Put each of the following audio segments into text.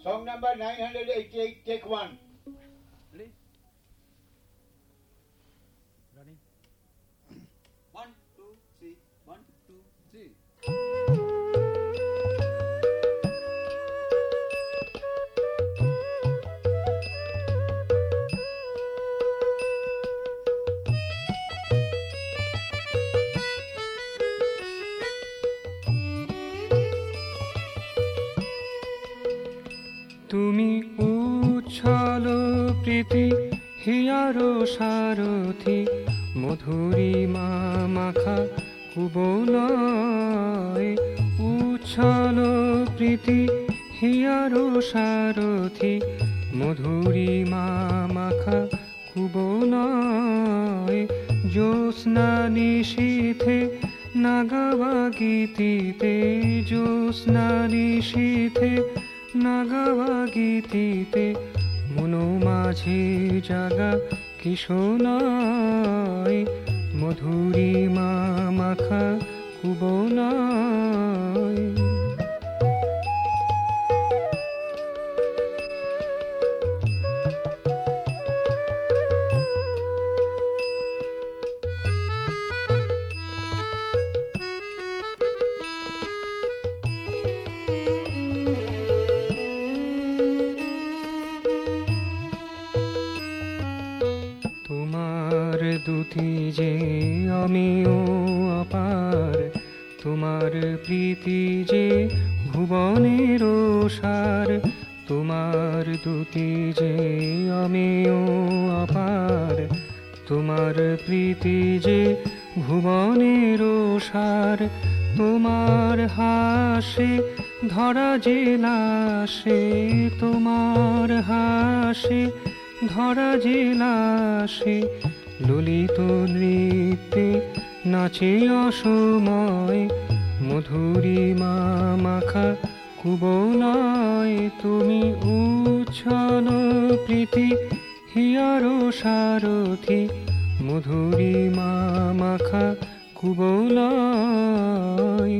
Song number 988, take one. Ready? Running. 1, 2, 3. 1, 2, 3. তুমি উচ্ছল প্রীতি here সারথি মধুরিমা মাখা কুবলয় উচ্ছল প্রীতি হিয়ার সারথি মধুরিমা মাখা কুবলয় জ্যোৎস্না নিশীথে নাগাবা গীতিতে জ্যোৎস্না নিশীথে নাগাবা গীতিতে মনো মাঝে জাগা কিশোলয় মধুরিমা মাখা কুবলয় তোমার দুটি যে আমিও অপার তোমার প্রীতি যে ভুবনের সার তোমার দুটি যে আমিও অপার তোমার প্রীতি যে ভুবনের সার তোমার হাসে ধরা যে লাশে তোমার হাসে ধরা যে লাশে ললিত নৃত্যে নাচে অসময় মধুরিমা মাখা কুবলয় তুমি উচ্ছল প্রীতি হিয়ার সারথি মধুরিমা মাখা কুবলয়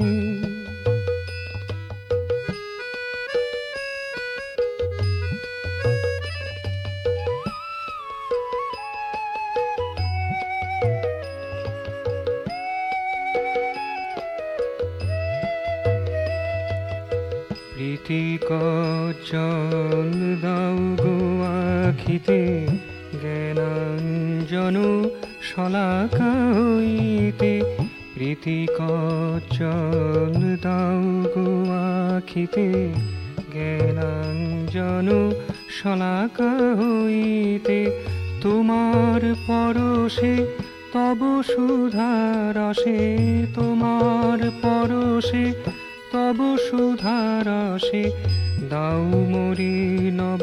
প্রীতি কজ্জল দাও গো আখিতে জ্ঞানাঞ্জন শলাকা হইতে প্রীতি কজ্জল দাও গো আখিতে জ্ঞানাঞ্জন শলাকা হইতে তোমার পরশে তব সুধারসে তোমার পরশে তব সুধারসে দাও মরি নব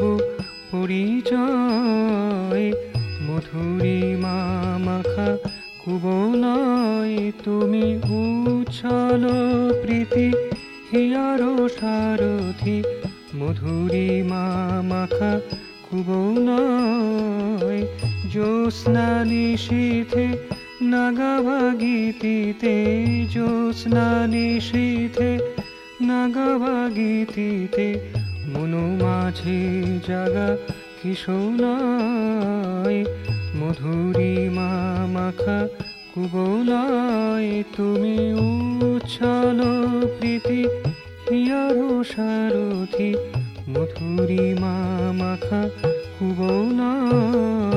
পরিচয় মধুরিমা মাখা কুবলয় তুমি উচ্ছল প্রীতি হিয়ার সারথি মধুরিমা মাখা কুবলয় জ্যোৎস্না নিশীথে নাগাবা গীতিতে জ্যোৎস্না নিশীথে নাগাবা গীতিতে মনো মাঝে জাগা কিশোলয় মধুরিমা মাখা কুবলয় তুমি উচ্ছল প্রীতি হিয়ার সারথি মধুরিমা মাখা কুবলয়